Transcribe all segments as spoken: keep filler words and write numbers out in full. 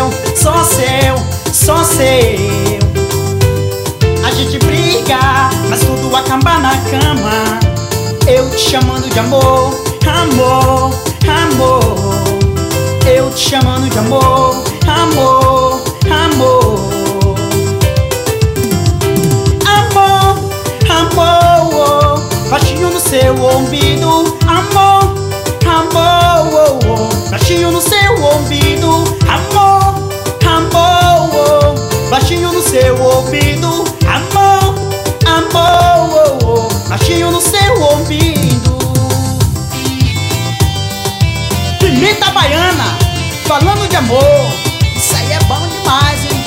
seu, só seu, só seu. A gente briga, mas tudo acaba na cama. Eu te chamando de amor, amor, amor. Eu te chamando de amor, amor, amor. Amor, amor, baixinho no seu ouvido. Amor, amor, baixinho no seu ouvido. Amor, amor, baixinho no seu ouvido. Amor, amor, baixinho no seu ouvido. Pimenta baiana, falando de amor. Isso aí é bom demais, hein?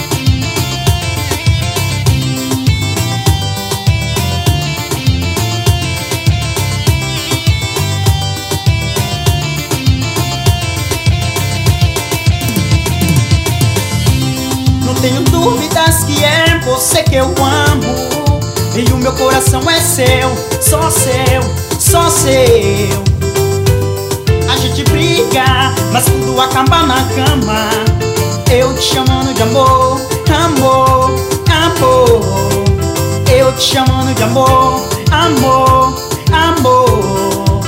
Não tenho dúvidas que é você que eu amo. E o meu coração é seu, só seu, só seu. A gente briga, mas tudo acaba na cama. Eu te chamando de amor, amor, amor. Eu te chamando de amor, amor, amor.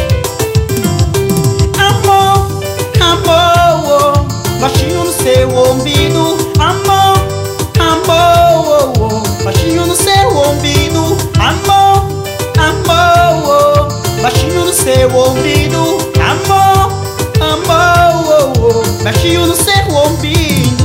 Amor, amor, baixinho no seu ouvido. Amor, amor, baixinho no seu ouvido. Amor, amor, baixinho no seu ouvido. Amor, amor, baixinho no seu ouvido.